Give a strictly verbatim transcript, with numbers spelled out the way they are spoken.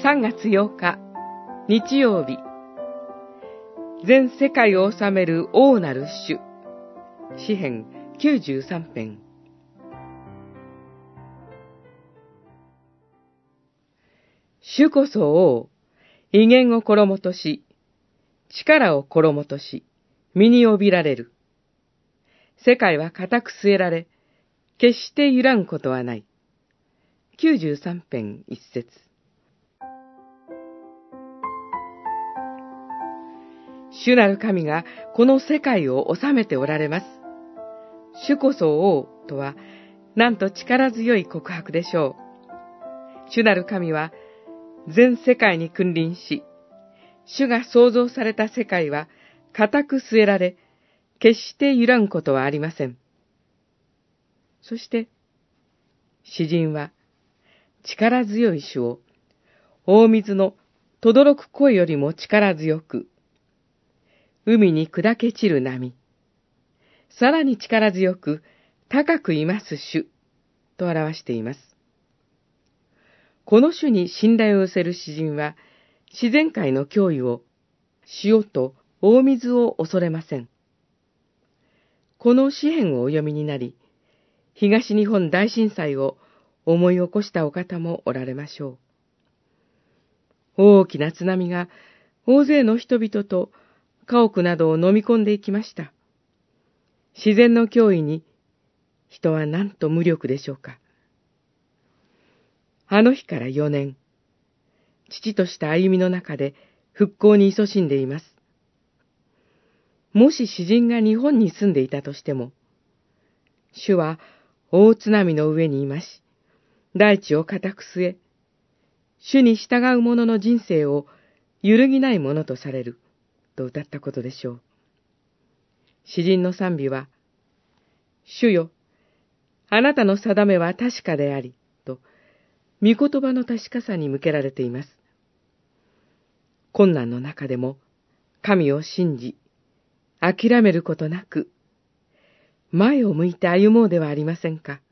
さんがつようか、日曜日。全世界を治める王なる主。詩編きゅうじゅうさん編。主こそ王、威厳を衣とし、力を衣とし、身に帯びられる。世界は固く据えられ、決して揺らんことはない。きゅうじゅうさん編一節。主なる神がこの世界を治めておられます。主こそ王とは、なんと力強い告白でしょう。主なる神は、全世界に君臨し、主が創造された世界は固く据えられ、決して揺らんことはありません。そして、詩人は、力強い主を、大水の轟く声よりも力強く、海に砕け散る波、さらに力強く、高くいます主、と表しています。この主に信頼を寄せる詩人は、自然界の脅威を、潮と大水を恐れません。この詩編をお読みになり、東日本大震災を思い起こしたお方もおられましょう。大きな津波が大勢の人々と家屋などを飲み込んでいきました。自然の脅威に人はなんと無力でしょうか。あの日からよねん、父とした歩みの中で復興に勤しんでいます。もし詩人が日本に住んでいたとしても、主は大津波の上にいまし、大地を固く据え、主に従う者の人生を揺るぎないものとされる、と歌ったことでしょう。詩人の賛美は、主よ、あなたの定めは確かであり、と、御言葉の確かさに向けられています。困難の中でも、神を信じ、諦めることなく、前を向いて歩もうではありませんか。